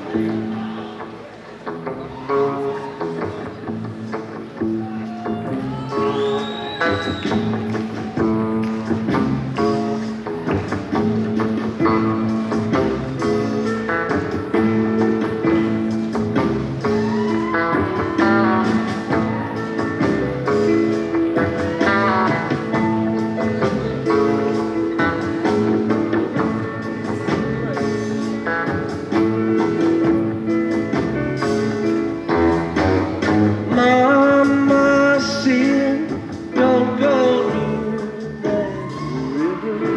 Mama said, don't go near that river.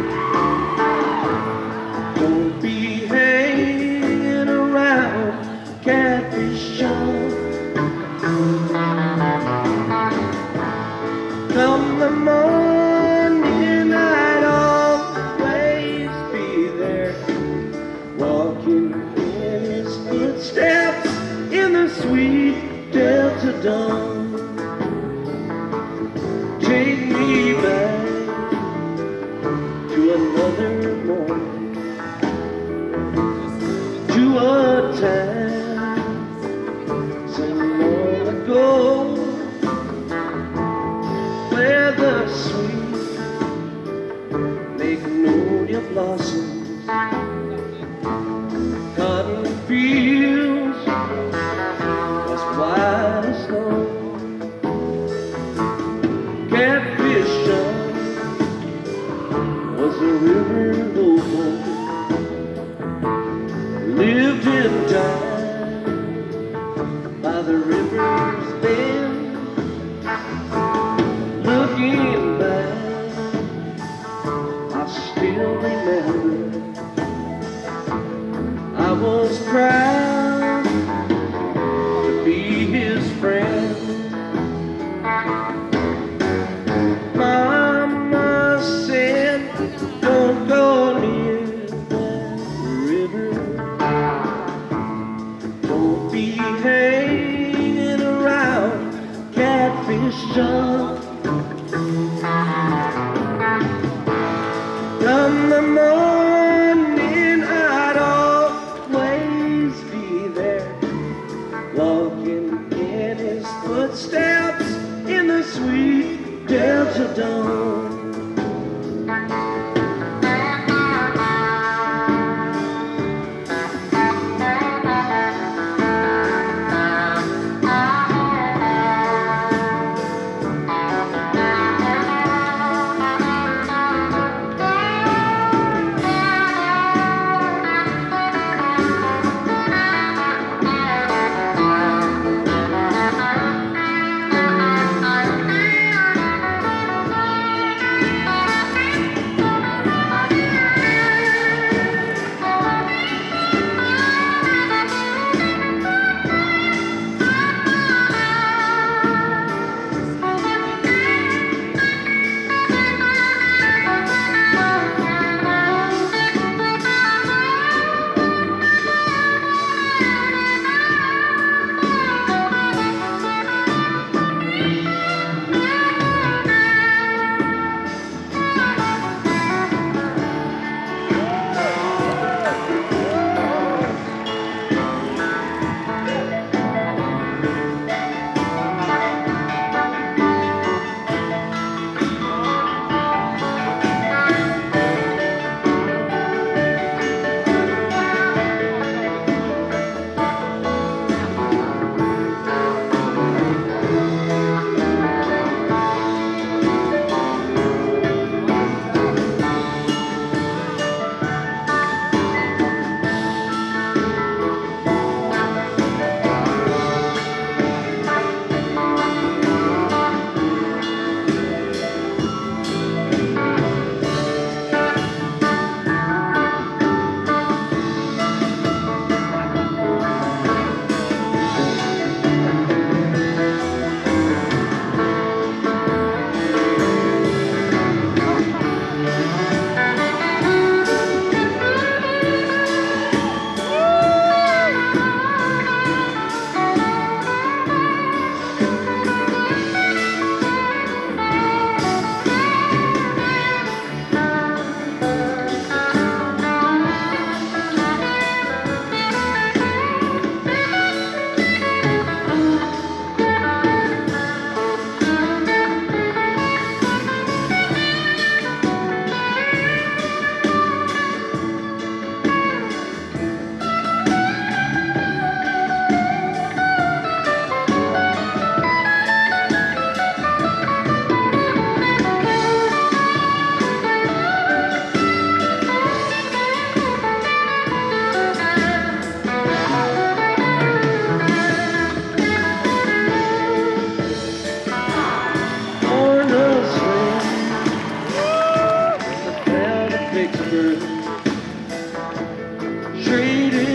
Don't be hanging around Catfish John. Come the morning, I'd always be there, walking in his footsteps in the sweet Delta dawn. Take me back to another morning, to a time so long ago, where the sweet magnolia blossoms, cotton fields was white as snow. Catfish John was a river local, lived and died by the river's bend. Looking back, I still remember I was proud to be his friend. Mama said, don't go near that river. Don't be hanging around Catfish John. Come the morning, I'd always be there, walking in his footsteps in the sweet Delta dawn.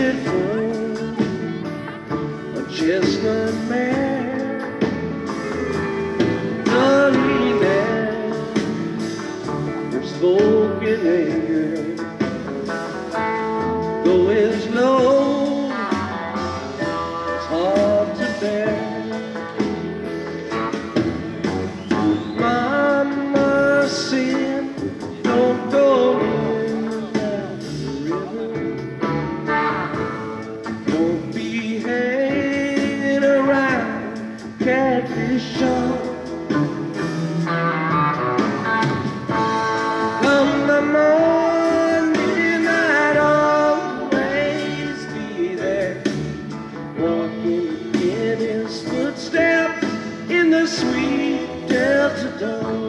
beautiful, a chestnut mare, the leader, her spoken anger, going slow, it's hard to bear. Mama said, don't go near that river, don't be hanging around Catfish Shop. Come the morning, I'd always be there, walking in his footsteps in the sweet Delta dawn.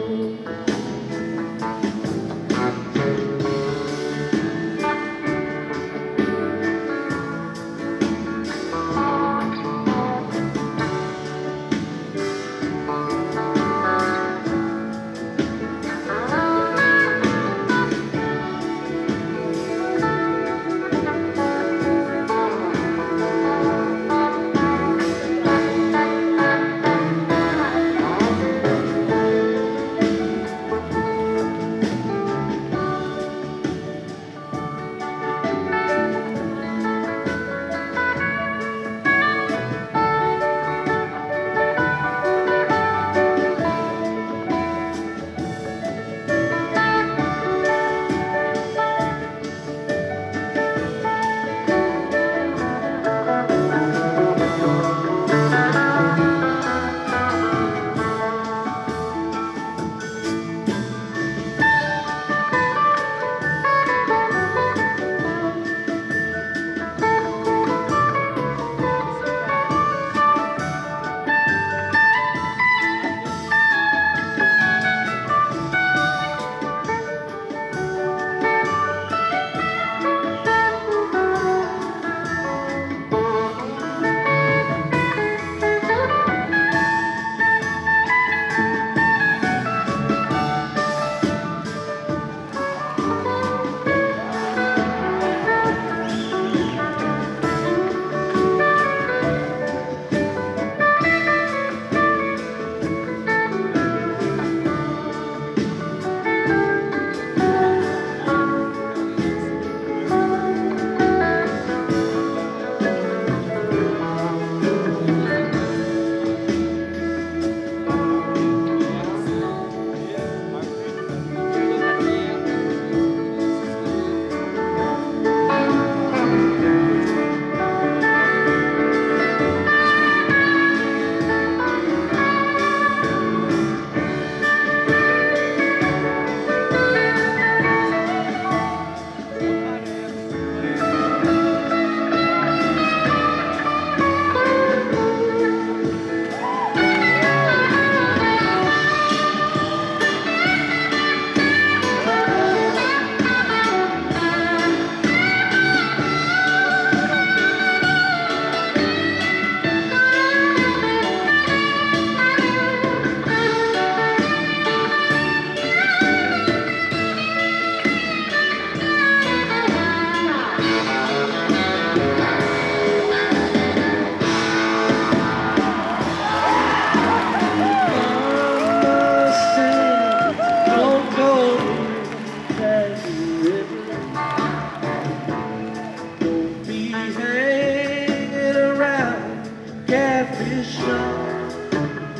Catfish Shop.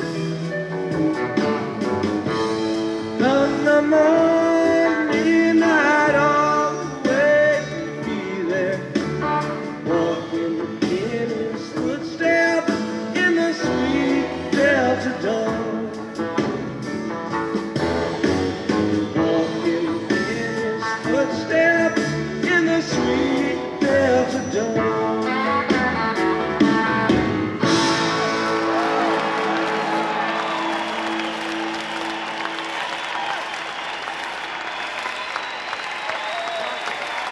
Come the morning, I'd always be there, walking in his footsteps in the sweet Delta dawn.